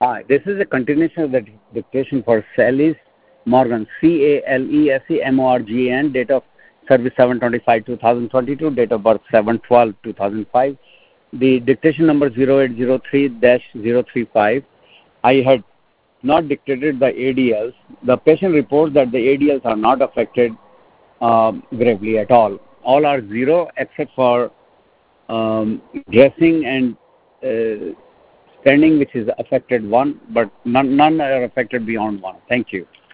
Hi, this is a continuation of the dictation for Cales Morgan, Calessemorgan, date of service 7/25/2022, date of birth 7/12/2005. The dictation number 0803-035. I had not dictated the ADLs. The patient reports that the ADLs are not affected gravely at all. All are zero except for dressing and standing, which is affected 1, but none are affected beyond 1. Thank you.